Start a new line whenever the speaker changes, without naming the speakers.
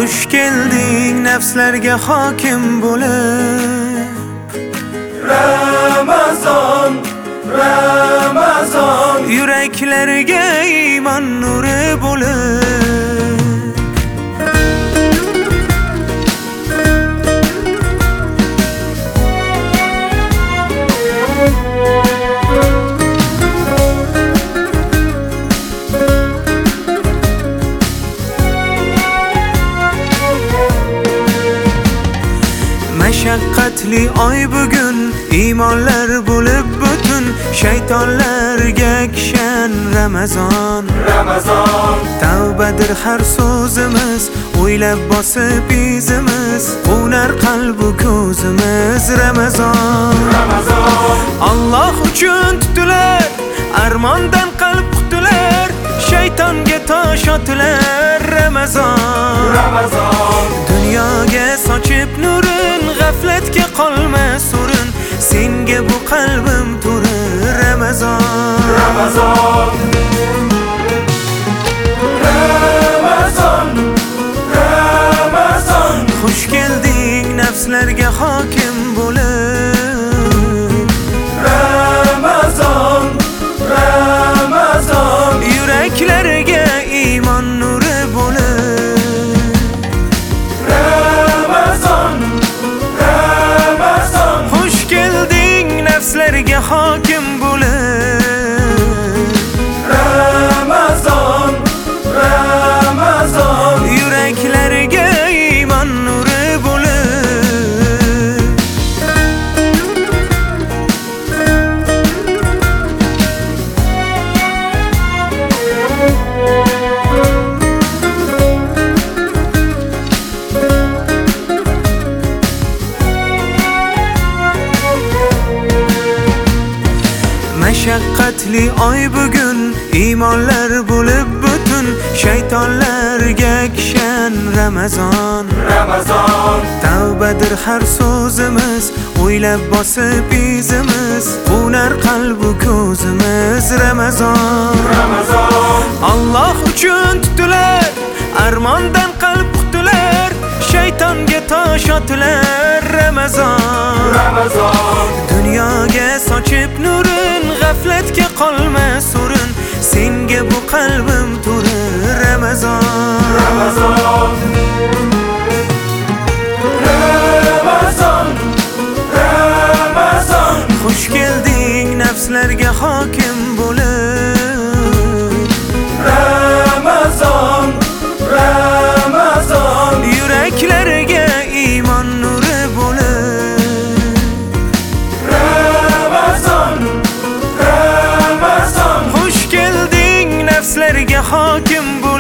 Xush kelding nafslarga hokim bo'lib.
Ramazon, Ramazon,
Yuraklarga iymon nuri bo'lib. Mashaqqatli oy bugun, iymonlar bo'lib butun, shaytonlarga kishan Ramazon.
Ramazon,
Tavbadir har so'zimiz, o'ylab bosib izimiz, qo'nar qalbu ko'zimiz. Ramazon,
Ramazon,
Alloh uchun tutilar, armondan qalb qutilar, shaytonga tosh otilar. Ramazon,
Ramazon,
dunyoga sochib nurin, g'aflatga qolma surin, senga bu qalbim turi. Ramazon,
Ramazon, Ramazon, Ramazon,
xush kelding nafslarga hokim bo'lib.
Ramazon, Ramazon,
Yuraklarga iymon nuri bo'lib.
Ramazon, Ramazon,
Xush kelding nafslarga hokim bo'lib.
Ramazon, Ramazon,
Yuraklarga iymon nuri bo'lib. Mashaqqatli oy bugun, iymonlar bo'lib butun, shaytonlarga kishan Ramazon.
Ramazon,
Tavbadir har so'zimiz, o'ylab bosib izimiz, qo'nar qalbu ko'zimiz. Ramazon,
Ramazon,
Alloh uchun tutilar, armondan qalb qutilar, shaytonga tosh otilar. Ramazon,
Ramazon,
dunyoga sochib nurin, g'aflatga qolma surin, senga bu qalbim turi. Ramazon,
Ramazon, Ramazon, Ramazon,
xush kelding nafslarga hokim bo'lib.
Ramazon, Ramazon,
Yuraklarga iymon nuri bo'lib.
Ramazon, Ramazon,
Xush kelding nafslarga hokim bo'lib.